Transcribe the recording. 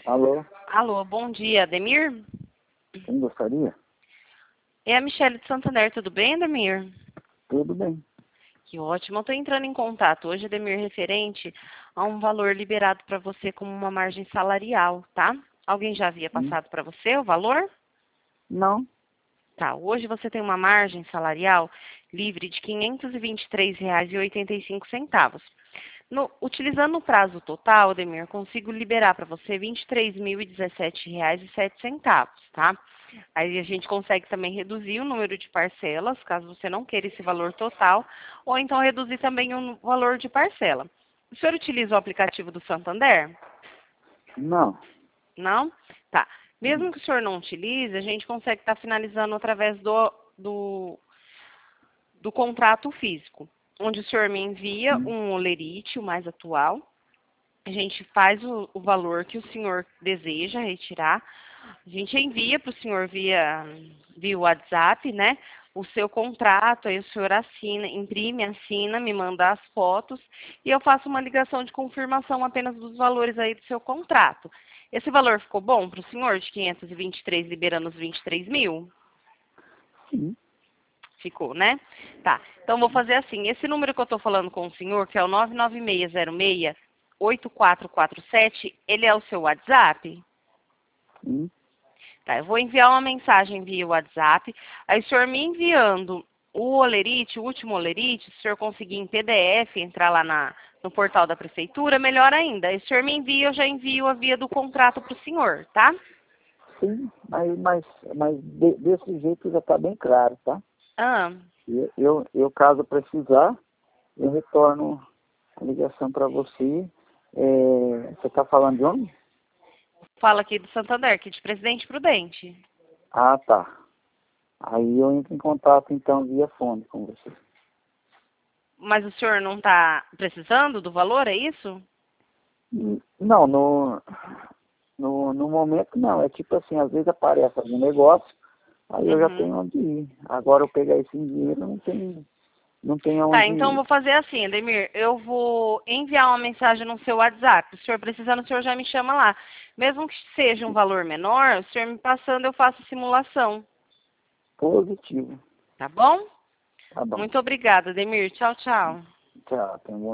Alô, Alô, bom dia, Ademir? quem gostaria? É a Michele de Santander, tudo bem, Ademir? Tudo bem. Que ótimo, eu estou entrando em contato hoje, Ademir, referente a um valor liberado para você como uma margem salarial, tá? Alguém já havia Sim. passado para você o valor? Não, Tá, hoje você tem uma margem salarial livre de R$ 523,85. Utilizando o prazo total, Ademir, eu consigo liberar para você R$ 23.017,07, tá? Aí a gente consegue também reduzir o número de parcelas, caso você não queira esse valor total, ou então reduzir também o valor de parcela. O senhor utiliza o aplicativo do Santander? não. Não? Tá. Mesmo que o senhor não utilize, a gente consegue estar finalizando através do contrato físico, onde o senhor me envia Sim. um holerite, o mais atual. A gente faz o valor que o senhor deseja retirar. A gente envia para o senhor via WhatsApp, né? O seu contrato, aí o senhor assina, imprime, assina, me manda as fotos e eu faço uma ligação de confirmação apenas dos valores aí do seu contrato. Esse valor ficou bom para o senhor de 523 liberando os 23 mil? Sim. Ficou, né? Tá. Então vou fazer assim. Esse número que eu estou falando com o senhor, que é o 99606-8447, ele é o seu WhatsApp? Sim. Tá, eu vou enviar uma mensagem via WhatsApp. Aí o senhor me enviando o olerite, o último olerite, se o senhor conseguir em PDF, entrar lá no portal da prefeitura, melhor ainda. Aí o senhor me envia, eu já envio a via do contrato para o senhor, tá? Sim, mas desse jeito já está bem claro, tá? Ah, Caso precisar, eu retorno a ligação para você. Você está falando de onde? fala aqui do Santander, aqui de Presidente Prudente. Ah, tá. Aí eu entro em contato, então, via fone com você. Mas o senhor não está precisando do valor, é isso? Não, no momento não. É tipo assim, às vezes aparece algum negócio, aí eu já Uhum. tenho onde ir. Agora eu pegar esse dinheiro, não tem Tá, onde então eu ir. vou fazer assim, Ademir. Eu vou enviar uma mensagem no seu WhatsApp. Se o senhor precisando, o senhor já me chama lá. Mesmo que seja um valor menor, o senhor me passando, eu faço simulação. Positivo. Tá bom? Tá bom. Muito obrigada, Ademir. Tchau, tchau. Tchau, tem um bom